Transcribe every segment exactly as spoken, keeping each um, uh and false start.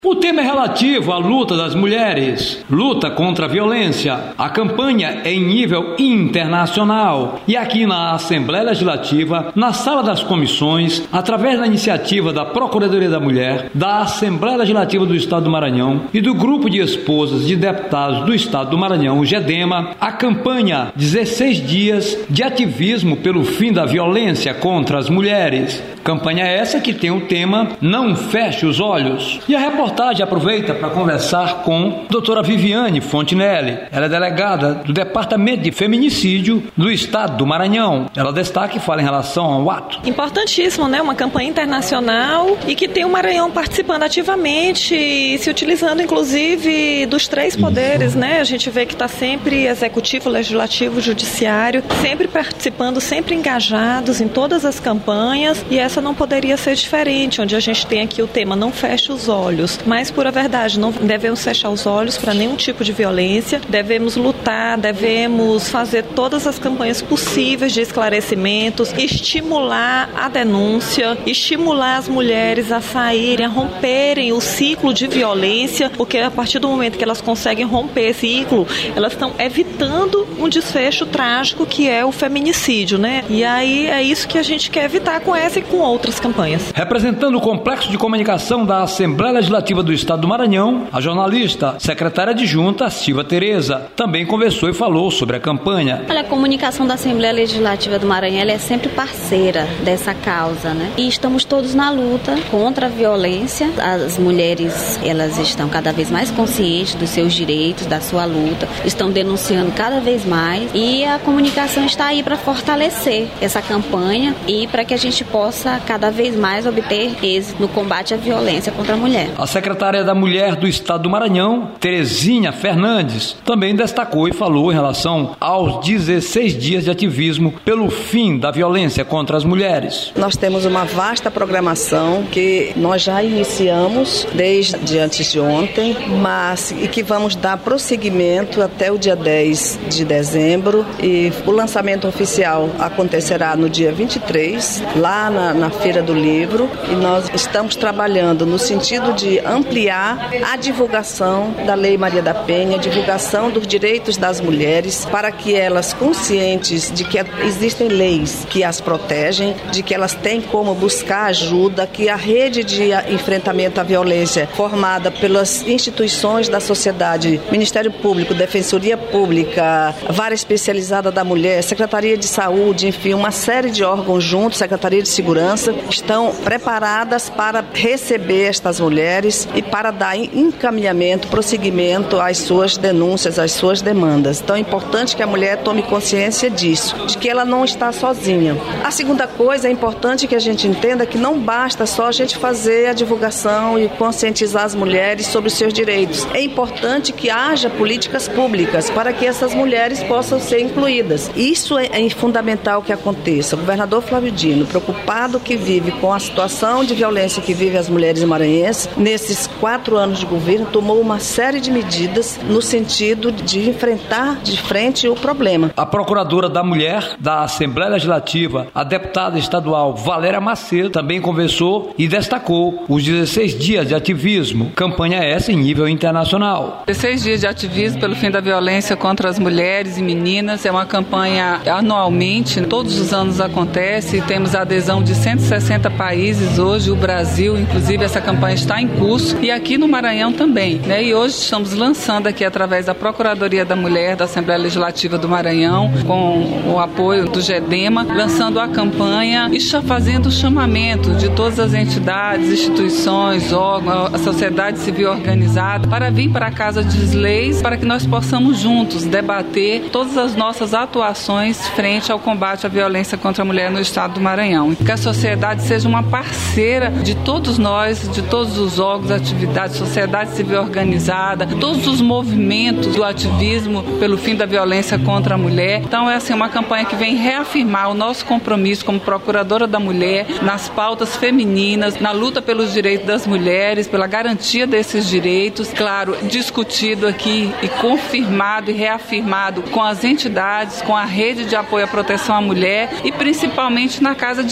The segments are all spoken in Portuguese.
O tema é relativo à luta das mulheres, luta contra a violência. A campanha é em nível internacional e aqui na Assembleia Legislativa, na Sala das Comissões, através da iniciativa da Procuradoria da Mulher, da Assembleia Legislativa do Estado do Maranhão e do Grupo de Esposas de Deputados do Estado do Maranhão, o GEDEMA, a campanha dezesseis dias de ativismo pelo fim da violência contra as mulheres. Campanha essa que tem o tema Não Feche os Olhos. E a reportagem aproveita para conversar com a doutora Viviane Fontinelli. Ela é delegada do Departamento de Feminicídio do Estado do Maranhão. Ela destaca e fala em relação ao ato. Importantíssimo, né? Uma campanha internacional e que tem o Maranhão participando ativamente e se utilizando, inclusive, dos três poderes, né? A gente vê que está sempre executivo, legislativo, judiciário, sempre participando, sempre engajados em todas as campanhas, e essa não poderia ser diferente, onde a gente tem aqui o tema Não Feche os Olhos. Mas, pura verdade, não devemos fechar os olhos para nenhum tipo de violência, devemos lutar, devemos fazer todas as campanhas possíveis de esclarecimentos, estimular a denúncia, estimular as mulheres a saírem, a romperem o ciclo de violência, porque a partir do momento que elas conseguem romper esse ciclo, elas estão evitando um desfecho trágico que é o feminicídio, né? E aí é isso que a gente quer evitar com essa e com outras campanhas. Representando o Complexo de Comunicação da Assembleia Legislativa do Estado do Maranhão, a jornalista, secretária adjunta Silva Tereza, também conversou e falou sobre a campanha. Olha, a comunicação da Assembleia Legislativa do Maranhão, ela é sempre parceira dessa causa, né? E estamos todos na luta contra a violência. As mulheres, elas estão cada vez mais conscientes dos seus direitos, da sua luta, estão denunciando cada vez mais, e a comunicação está aí para fortalecer essa campanha e para que a gente possa cada vez mais obter êxito no combate à violência contra a mulher. A secretária da Mulher do Estado do Maranhão, Terezinha Fernandes, também destacou e falou em relação aos dezesseis dias de ativismo pelo fim da violência contra as mulheres. Nós temos uma vasta programação que nós já iniciamos desde antes de ontem, mas e que vamos dar prosseguimento até o dia dez de dezembro, e o lançamento oficial acontecerá no dia vinte e três, lá na, na Feira do Livro, e nós estamos trabalhando no sentido de ampliar a divulgação da Lei Maria da Penha, a divulgação dos direitos das mulheres, para que elas, conscientes de que existem leis que as protegem, de que elas têm como buscar ajuda, que a rede de enfrentamento à violência formada pelas instituições da sociedade, Ministério Público, Defensoria Pública, Vara Especializada da Mulher, Secretaria de Saúde, enfim, uma série de órgãos juntos, Secretaria de Segurança, estão preparadas para receber estas mulheres e para dar encaminhamento, prosseguimento às suas denúncias, às suas demandas. Então é importante que a mulher tome consciência disso, de que ela não está sozinha. A segunda coisa, é importante que a gente entenda que não basta só a gente fazer a divulgação e conscientizar as mulheres sobre os seus direitos. É importante que haja políticas públicas para que essas mulheres possam ser incluídas. Isso é, é fundamental que aconteça. O governador Flávio Dino, preocupado que vive com a situação de violência que vivem as mulheres maranhenses, nesses quatro anos de governo, tomou uma série de medidas no sentido de enfrentar de frente o problema. A procuradora da Mulher da Assembleia Legislativa, a deputada estadual Valéria Macedo, também conversou e destacou os dezesseis dias de ativismo. Campanha essa em nível internacional. dezesseis dias de ativismo pelo fim da violência contra as mulheres e meninas é uma campanha anualmente, todos os anos acontece, e temos a adesão de cento e sessenta países hoje, o Brasil, inclusive, essa campanha está em curso, e aqui no Maranhão também, né? E hoje estamos lançando aqui através da Procuradoria da Mulher da Assembleia Legislativa do Maranhão, com o apoio do GEDEMA, lançando a campanha e fazendo o chamamento de todas as entidades, instituições, órgãos, a sociedade civil organizada, para vir para a Casa das Leis, para que nós possamos juntos debater todas as nossas atuações frente ao combate à violência contra a mulher no Estado do Maranhão. Que a sociedade seja uma parceira de todos nós, de todos os órgãos, atividades, sociedade civil organizada, todos os movimentos do ativismo pelo fim da violência contra a mulher. Então é assim, uma campanha que vem reafirmar o nosso compromisso como procuradora da mulher nas pautas femininas, na luta pelos direitos das mulheres, pela garantia desses direitos, claro, discutido aqui e confirmado e reafirmado com as entidades, com a rede de apoio à proteção à mulher e principalmente na Casa de Leis, na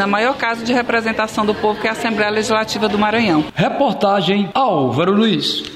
a maior casa de representação do povo, que é a Assembleia Legislativa do Maranhão. Reportagem Álvaro Luiz.